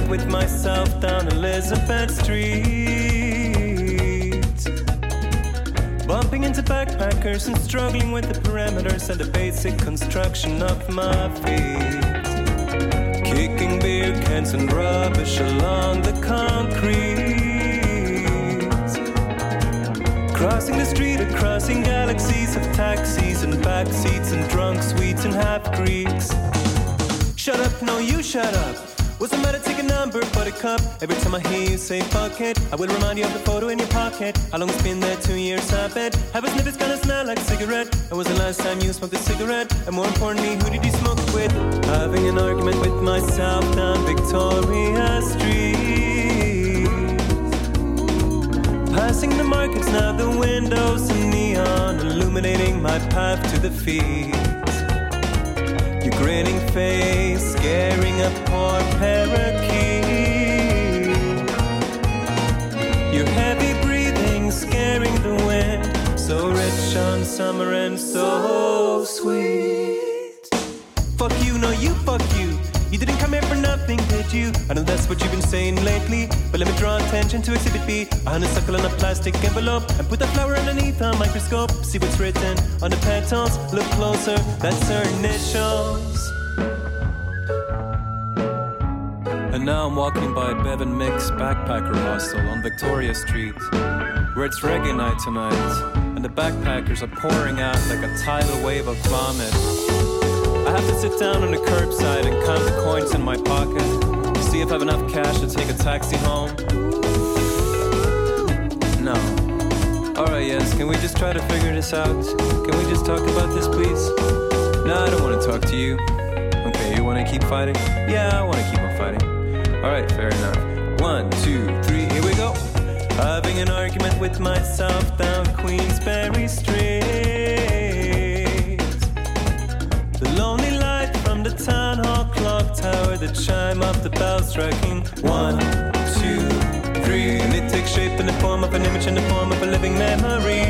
argument with myself down Elizabeth Street, bumping into backpackers and struggling with the parameters and the basic construction of my feet, kicking beer cans and rubbish along the concrete, crossing the street or crossing galaxies of taxis and backseats and drunk sweets and half-Greeks. Shut up, no you shut up. What's the matter, take a number, buttercup? Every time I hear you say fuck it, I will remind you of the photo in your pocket. How long it's been there, 2 years, I bet. Have a sniff, it's gonna smell like a cigarette. When was the last time you smoked a cigarette? And more importantly, who did you smoke it with? Having an argument with myself down Victoria Street, passing the markets, now the windows and neon illuminating my path to the feet. Your grinning face, scaring a poor parakeet. Your heavy breathing, scaring the wind. So rich on summer and so sweet. Fuck you, no you, fuck you. You didn't come here for nothing, did you? I know that's what you've been saying lately, but let me draw attention to Exhibit B. A honeysuckle in a plastic envelope, and put that flower underneath a microscope. See what's written on the petals. Look closer, that's her initials. And now I'm walking by Bevan Mick's backpacker hostel on Victoria Street, where it's reggae night tonight, and the backpackers are pouring out like a tidal wave of vomit. I have to sit down on the curbside and count the coins in my pocket, see if I have enough cash to take a taxi home. No. Alright, yes, can we just try to figure this out? Can we just talk about this, please? No, I don't want to talk to you. Okay, you want to keep fighting? Yeah, I want to keep on fighting. Alright, fair enough. 1, 2, 3, here we go. Having an argument with myself down Queensberry Street, the lonely light from the town hall clock tower, the chime of the bell striking 1, 2, 3, and it takes shape in the form of an image, in the form of a living memory.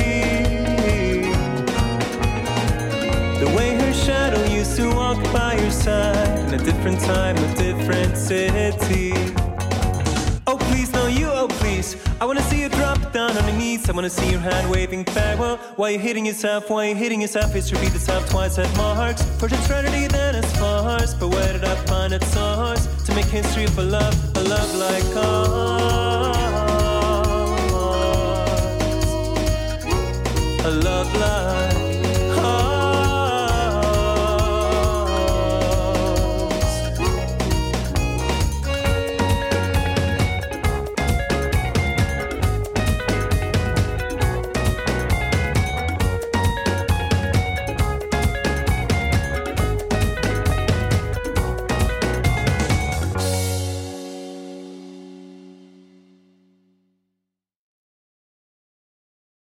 The way her shadow used to walk by your side in a different time, a different city. Oh please, no you, oh please, I wanna see you drop down on your knees. I wanna see your hand waving farewell. Why you hitting yourself, why you hitting yourself? History repeats itself twice at marks. First eternity, then as farce. But where did I find its source? To make history of a love like ours. A love like